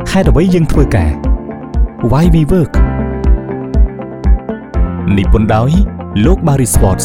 Haiអ្វីយើងធ្វើការ Why we work និពន្ធដោយលោក Barry Schwartz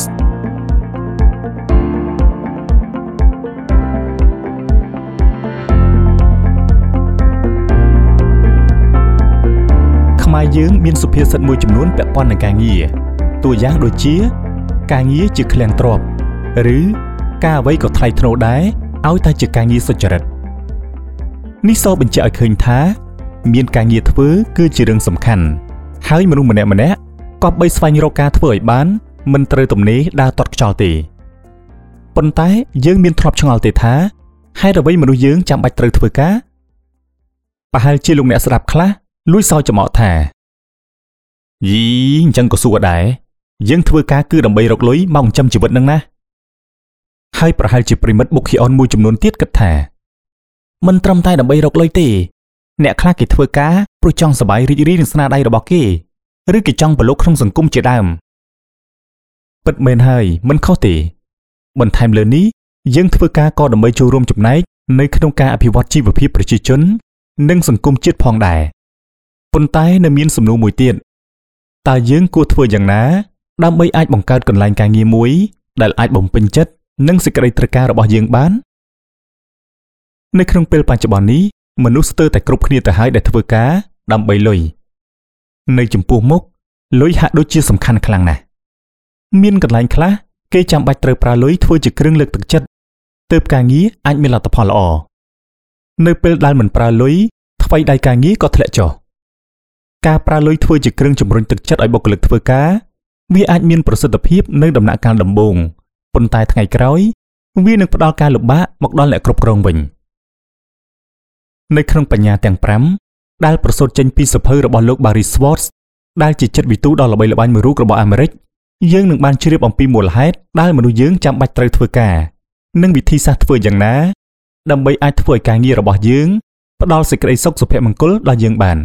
ខ្មែរយើងមានសុភាសិតមួយចំនួនពាក់ព័ន្ធនឹងការងារតួយ៉ាងដូចជាការងារជាឃ្លាំងទ្រព្យឬការអ្វីក៏ថ្លៃថ្នូរដែរឲ្យតែជាការងារសុចរិតនេះសបញ្ជាក់ឲ្យឃើញថាមានការងារធ្វើគឺជារឿងសំខាន់ហើយមនុស្សម្នាក់ៗក៏បីស្វែងរកការធ្វើឲ្យបានមិនត្រូវទំនេរដើរទាត់ខ្យល់ទេប៉ុន្តែយើងមានធ្លាប់ឆ្ងល់ទេថាហេតុអ្វីមនុស្សយើងចាំបាច់ត្រូវធ្វើការប្រហែលជាលោកអ្នកស្ដាប់ខ្លះលួចសើចចំអកថាយីអញ្ចឹងក៏សួរដែរយើងធ្វើការគឺដើម្បីរកលុយមកចិញ្ចឹមជីវិតនឹងណាហើយប្រហែលជាប្រិមិត្តបុកខីអនមួយចំនួនទៀតគិតថាមិនត្រឹមតែដើម្បីរកលុយទេអ្នកខ្លះគេធ្វើការព្រោះចង់សប្បាយរីករាយនឹងស្នាដៃរបស់គេឬគេចង់ប្រឡូកក្នុងសង្គមជាដើមពិតមែនហើយមិនខុសទេបន្ថែមលើនេះយើងធ្វើការក៏ដើម្បីចូលរួមចំណែកនៅក្នុងការអភិវឌ្ឍជីវភាពប្រជាជននិងសង្គមជាតិផងដែរប៉ុន្តែនៅមានសំណួរមួយទៀតតើយើងគួរធ្វើយ៉ាងណាដើម្បីអាចបង្កើតកន្លែងការងារមួយដែលអាចបំពេញចិត្តនិងសេចក្តីត្រូវការរបស់យើងបាននៅក្នុងពេលបច្ចុប្បន្ននេះមនុស្សស្ទើរតែគ្រប់គ្នាទៅហើយដែលធ្វើការដើម្បីលុយនៅចំពោះមុខលុយហាក់ដូចជាសំខាន់ខ្លាំងណាស់មានកន្លែងខ្លះគេចាំបាច់ត្រូវប្រើលុយធ្វើជាគ្រឿងលើកទឹកចិត្តទើបការងារអាចមានលទ្ធផលល្អនៅពេលដែលមិនប្រើលុយថ្វីដៃការងារក៏ធ្លាក់ចុះការប្រើលុយធ្វើជាគ្រឿងជំរុញទឹកចិត្តឲ្យបុគ្គលិកធ្វើការវាអាចមានប្រសិទ្ធភាពនៅដំណាក់កាលដំបូងប៉ុន្តែថ្ងៃក្រោយវានឹងផ្ដល់ការលំបាកមកដល់អ្នកគ្រប់គ្រងវិញនៅក្នុងបញ្ញាទាំង5ដែលប្រសូតចេញពីសៀវភៅរបស់លោក Barry Schwartz ដែលជាចិត្តវិទូដ៏ល្បីល្បាញមួយរូបរបស់អាមេរិកយើងនឹងបានជ្រាបអំពីមូលហេតុដែលមនុស្សយើងចាំបាច់ត្រូវធ្វើការនិងវិធីសាស្ត្រធ្វើយ៉ាងណាដើម្បីអាចធ្វើឲ្យការងាររបស់យើងផ្ដល់សេចក្តីសុខសុភមង្គលដល់យើងបាន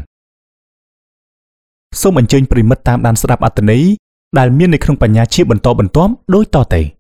សូមអញ្ជើញប្រិមិត្តតាមដានស្ដាប់អត្ថន័យដែលមាននៅក្នុងបញ្ញាជាបន្តបន្ទាប់ដូចតទៅ